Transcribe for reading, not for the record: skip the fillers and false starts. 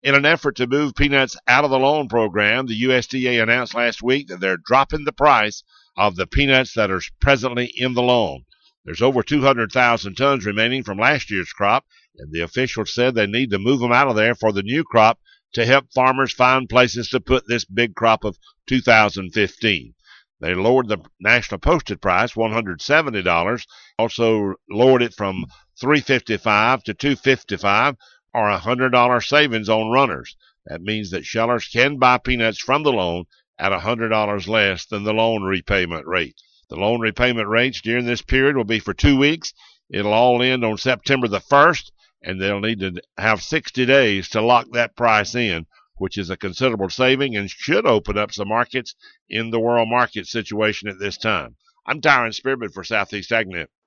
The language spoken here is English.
In an effort to move peanuts out of the loan program, the USDA announced last week that they're dropping the price of the peanuts that are presently in the loan. There's over 200,000 tons remaining from last year's crop, and the officials said they need to move them out of there for the new crop to help farmers find places to put this big crop of 2015. They lowered the national posted price, $170, also lowered it from $355 to $255, or $100 savings on runners. That means that shellers can buy peanuts from the loan at $100 less than the loan repayment rate. The loan repayment rates during this period will be for 2 weeks. It'll all end on September the 1st, and they'll need to have 60 days to lock that price in, which is a considerable saving and should open up some markets in the world market situation at this time. I'm Tyron Spearman for Southeast AgNet.